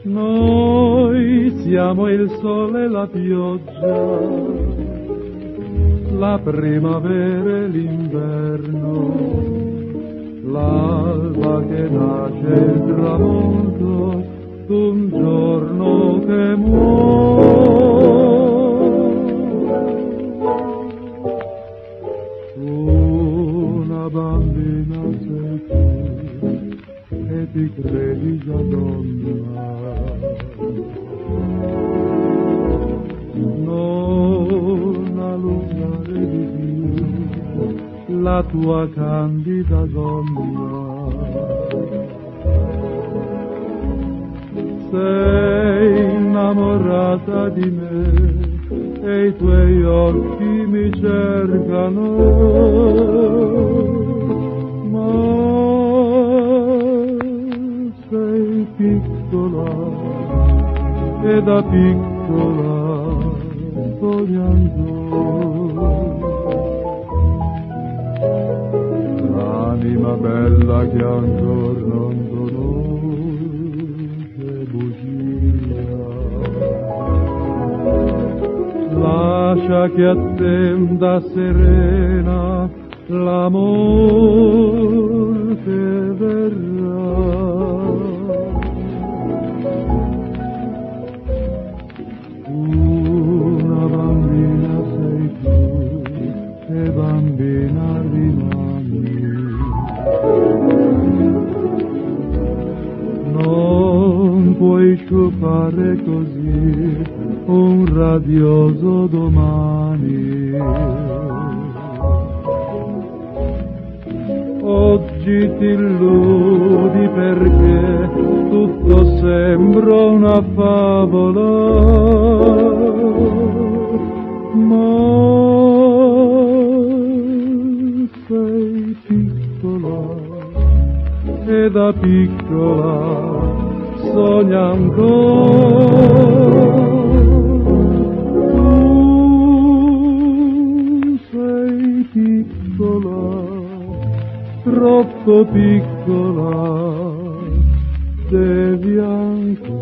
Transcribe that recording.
Noi siamo il sole e la pioggia, la primavera e l'inverno, l'alba che nasce e il tramonto d'un giorno che muore. Una bambina sei tu e ti credi già donna, non allungare di più la tua candida gonna. Sei innamorata di me e i tuoi occhi mi cercano, ma sei piccola e da piccola sognando. L'anima bella che ancora non conosce bugia, lascia che attenda serena l'amor che verrà. Una bambina sei tu e bambina rimani, non puoi sciupare così un radioso domani. Oggi ti illudi perché tutto sembra una favola, ma sei piccola e da piccola sogna ancora. Tu sei piccola, troppo piccola, devi ancora